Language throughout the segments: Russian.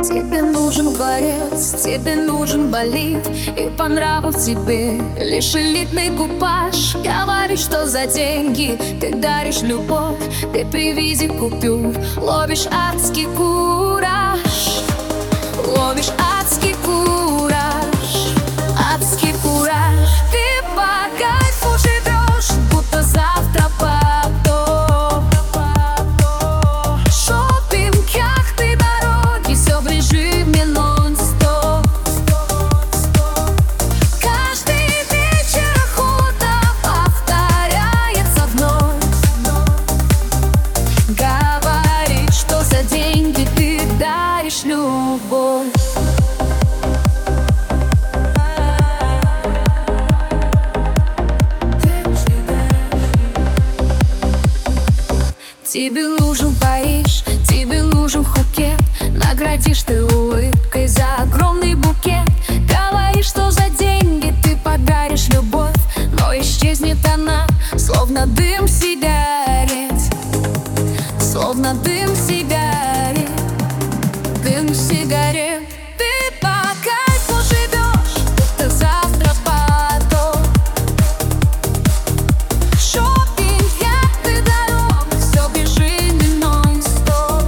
Тебе нужен дворец, тебе нужен болид, и по нраву тебе лишь элитный купаж. Говоришь, что за деньги ты даришь любовь, ты при виде купюр ловишь адский кураж. Ловишь адский кураж, адский кураж. Ты по кайфу живешь, будто завтра потоп. Шопинг, яхты, дороги, все в режиме нон-стоп. Каждый вечер охота повторяется вновь. Говорит, что за деньги ты даришь любовь. Тебе нужен Париж, тебе нужен Пхукет, наградишь ты улыбкой за огромный букет. Говоришь, что за деньги ты подаришь любовь, но исчезнет она, словно дым сигарет. Словно дым сигарет, дым сигарет. Ты по кайфу живешь, будто завтра потоп. Шопинг, яхты, дороги, все в режиме нон-стоп.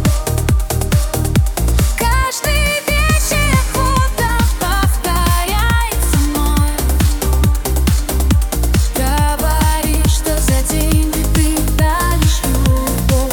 Каждый вечер охота повторяется вновь. Говоришь, что за деньги ты даришь любовь.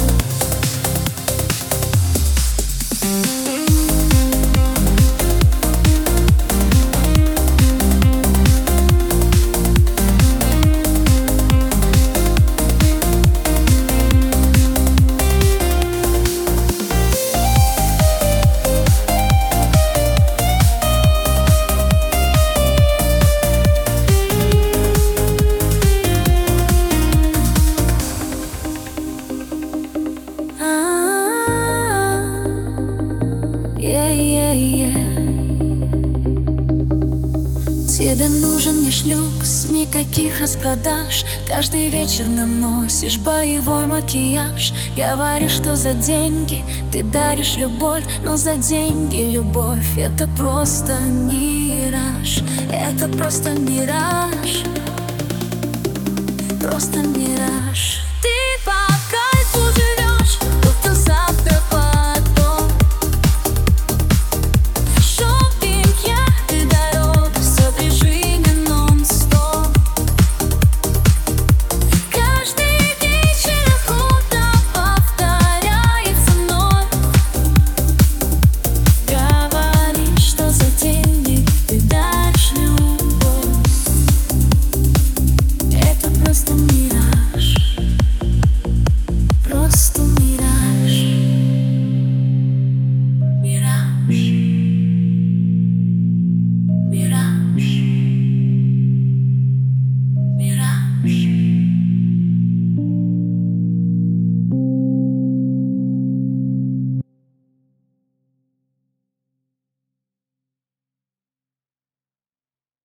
Тебе нужен лишь люкс, никаких распродаж. Каждый вечер наносишь боевой макияж. Говоришь, что за деньги ты даришь любовь, но за деньги любовь — это просто мираж. Это просто мираж. Просто мираж.